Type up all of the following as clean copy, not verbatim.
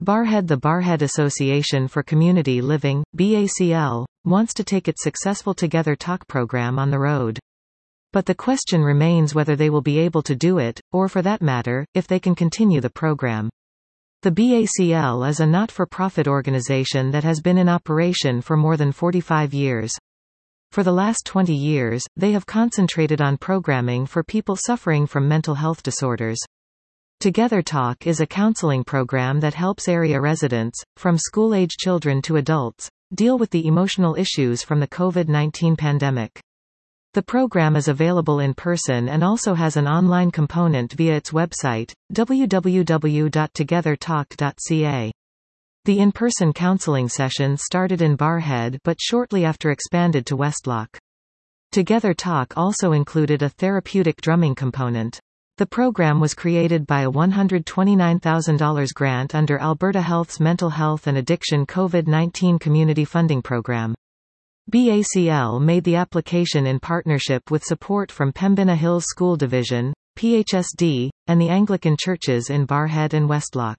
Barrhead. The Barrhead Association for Community Living, BACL, wants to take its successful Together Talk program on the road. But the question remains whether they will be able to do it, or for that matter, if they can continue the program. The BACL is a not-for-profit organization that has been in operation for more than 45 years. For the last 20 years, they have concentrated on programming for people suffering from mental health disorders. Together Talk is a counseling program that helps area residents, from school-age children to adults, deal with the emotional issues from the COVID-19 pandemic. The program is available in person and also has an online component via its website, www.togethertalk.ca. The in-person counseling sessions started in Barrhead but shortly after expanded to Westlock. Together Talk also included a therapeutic drumming component. The program was created by a $129,000 grant under Alberta Health's Mental Health and Addiction COVID-19 Community Funding Program. BACL made the application in partnership with support from Pembina Hills School Division, PHSD, and the Anglican churches in Barrhead and Westlock.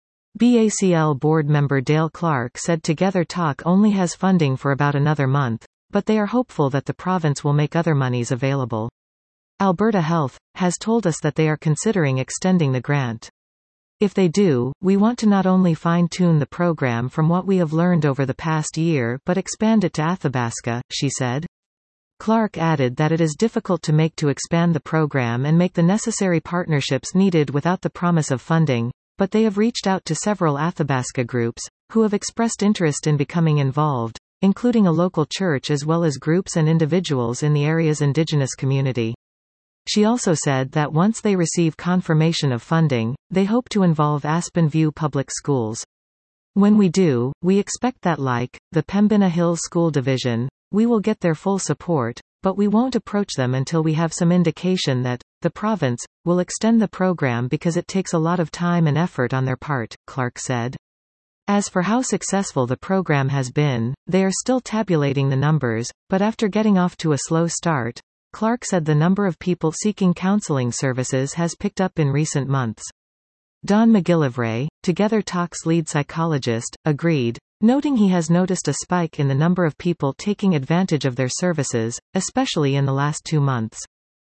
BACL board member Dale Clark said Together Talk only has funding for about another month, but they are hopeful that the province will make other monies available. Alberta Health has told us that they are considering extending the grant. If they do, we want to not only fine-tune the program from what we have learned over the past year but expand it to Athabasca, she said. Clark added that it is difficult to expand the program and make the necessary partnerships needed without the promise of funding, but they have reached out to several Athabasca groups, who have expressed interest in becoming involved, including a local church as well as groups and individuals in the area's Indigenous community. She also said that once they receive confirmation of funding, they hope to involve Aspen View Public Schools. When we do, we expect that like the Pembina Hills School Division, we will get their full support, but we won't approach them until we have some indication that the province will extend the program because it takes a lot of time and effort on their part, Clark said. As for how successful the program has been, they are still tabulating the numbers, but after getting off to a slow start, Clark said the number of people seeking counseling services has picked up in recent months. Don McGillivray, Together Talk's lead psychologist, agreed, noting he has noticed a spike in the number of people taking advantage of their services, especially in the last 2 months.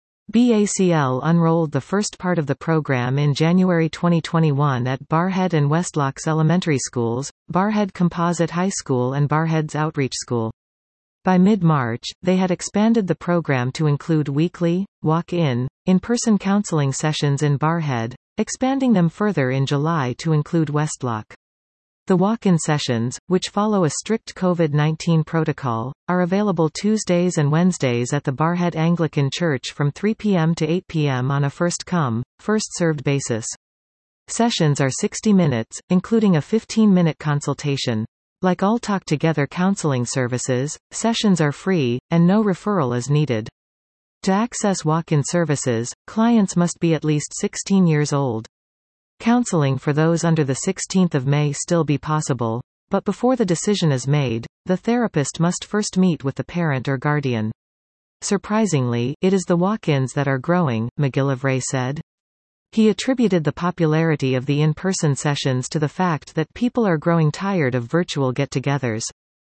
BACL unrolled the first part of the program in January 2021 at Barrhead and Westlock's elementary schools, Barrhead Composite High School and Barrhead's Outreach School. By mid-March, they had expanded the program to include weekly, walk-in, in-person counseling sessions in Barrhead, expanding them further in July to include Westlock. The walk-in sessions, which follow a strict COVID-19 protocol, are available Tuesdays and Wednesdays at the Barrhead Anglican Church from 3 p.m. to 8 p.m. on a first-come, first-served basis. Sessions are 60 minutes, including a 15-minute consultation. Like all Talk Together counseling services, sessions are free, and no referral is needed. To access walk-in services, clients must be at least 16 years old. Counseling for those under the 16th of May still be possible, but before the decision is made, the therapist must first meet with the parent or guardian. Surprisingly, it is the walk-ins that are growing, McGillivray said. He attributed the popularity of the in-person sessions to the fact that people are growing tired of virtual get-togethers.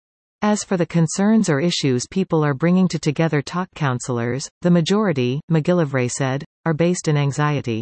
As for the concerns or issues people are bringing to Together Talk counselors, the majority, McGillivray said, are based in anxiety.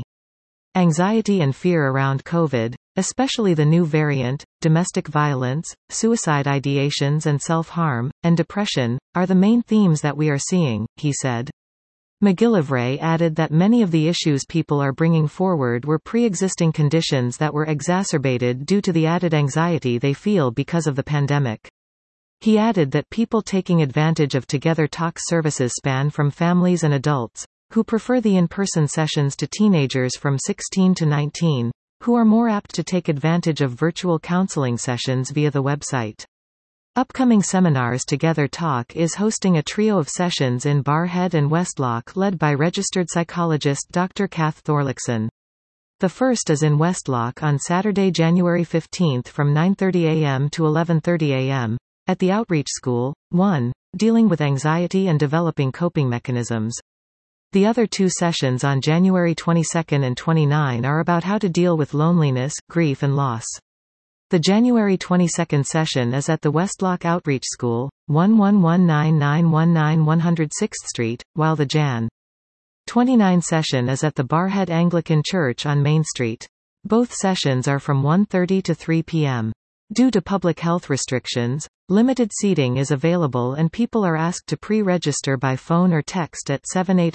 Anxiety and fear around COVID, especially the new variant, domestic violence, suicide ideations and self-harm, and depression, are the main themes that we are seeing, he said. McGillivray added that many of the issues people are bringing forward were pre-existing conditions that were exacerbated due to the added anxiety they feel because of the pandemic. He added that people taking advantage of Together Talk services span from families and adults, who prefer the in-person sessions to teenagers from 16 to 19, who are more apt to take advantage of virtual counseling sessions via the website. Upcoming seminars. Together Talk is hosting a trio of sessions in Barrhead and Westlock led by registered psychologist Dr. Kath Thorlickson. The first is in Westlock on Saturday, January 15 from 9:30 a.m. to 11:30 a.m. at the Outreach School, 1, dealing with anxiety and developing coping mechanisms. The other 2 sessions on January 22 and 29 are about how to deal with loneliness, grief and loss. The January 22 session is at the Westlock Outreach School, 11199191 106th Street, while the Jan. 29 session is at the Barrhead Anglican Church on Main Street. Both sessions are from 1:30 to 3 p.m. Due to public health restrictions, limited seating is available and people are asked to pre-register by phone or text at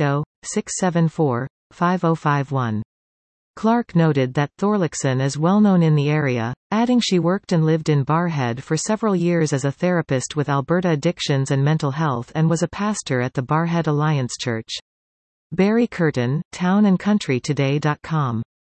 780-674-5051. Clark noted that Thorlickson is well known in the area, adding she worked and lived in Barrhead for several years as a therapist with Alberta Addictions and Mental Health and was a pastor at the Barrhead Alliance Church. Barry Curtin, townandcountrytoday.com.